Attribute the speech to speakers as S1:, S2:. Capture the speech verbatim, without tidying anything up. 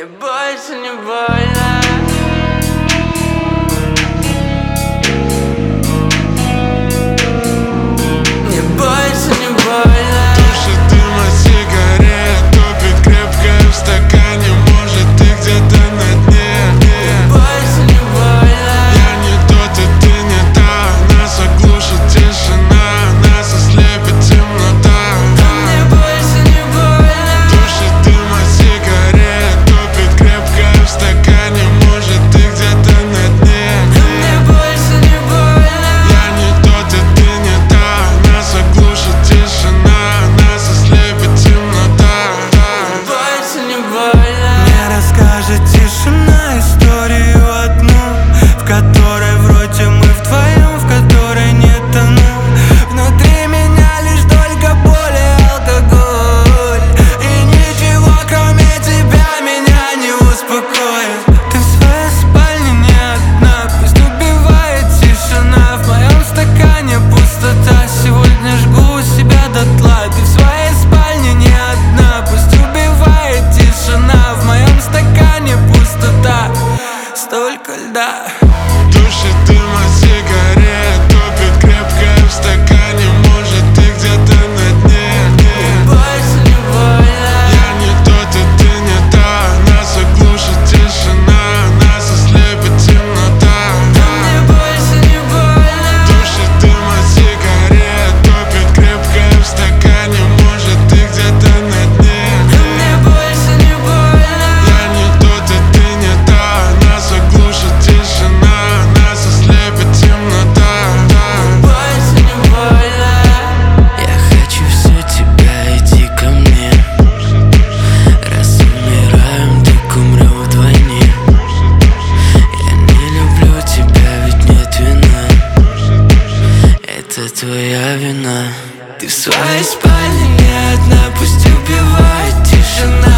S1: Мне больше не больно. Мне больше не больно.
S2: Тушит дым от сигарет, топит крепко в стакане. Может, ты где-то на дне.
S1: Мне больше не больно.
S2: Я не тот, и ты не та. Нас оглушит тишина, нас ослепит темнота.
S1: Мне больше не больно.
S2: Тушит дым от сигарет, топит крепко в стакане. Может, ты где-то на дне.
S1: Мне больше не больно.
S2: Я не тот, и ты не та. Нас оглушит тишина, нас ослепит темнота.
S1: Больше не больно.
S3: Мне расскажет тишина историю одну, в которой вроде мы вдвоем, в которой не тону. Внутри меня лишь только боль и алкоголь, и ничего кроме тебя меня не успокоит. Ты в своей спальне не одна, пусть убивает тишина. В моем стакане пустота, сегодня жгу себя дотла. Ты в своей спальне не одна, пусть убивает тишина. В моем стакане пустота, столько льда.
S2: Тушит дым от сигарет, топит крепко в стакане. Может, ты где-то на дне.
S1: Больше не больно.
S2: Я не тот, и ты не та. Нас оглушит тишина, нас ослепит темнота.
S1: Мне больше не больно.
S2: Тушит дым от сигарет, топит крепко в стакане. Может, ты где-то на дне.
S1: Мне больше не больно.
S2: Я не тот, и ты не та. Нас оглушит тишина, нас ослепит темнота.
S1: Больше не больно.
S3: Я хочу все тебя, иди ко мне. Раз умираем, так умрем вдвойне. Я не люблю тебя, ведь нет вина. Это твоя вина. Ты в своей спальне не одна, пусть убивает тишина.